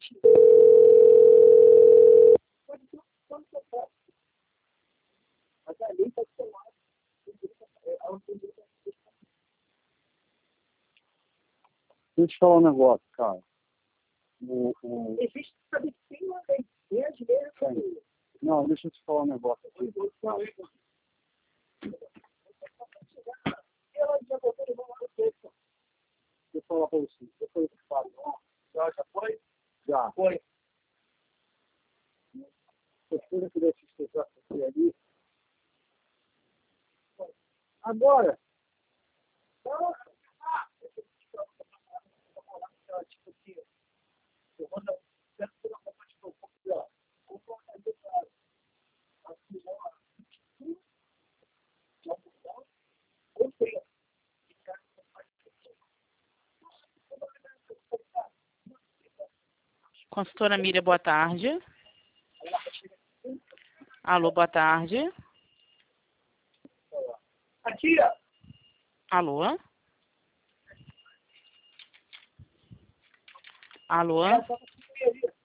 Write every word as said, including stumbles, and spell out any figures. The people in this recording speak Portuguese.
Deixa eu te falar um negócio, cara. O, o... Existe, sabe, tem uma ideia de ver. Não, deixa eu te falar um negócio aqui. Ela já botou de mão lá no peito. Deixa eu falar pra você. Depois eu te falo. Já, já foi? Já. Foi. Se você puder te explicar aqui ali. Agora. Tipo assim, eu vou dar um pouco de pouco, Consultora Miriam, boa tarde. Alô, boa tarde. a tia. Alô? Alô? Ela tava com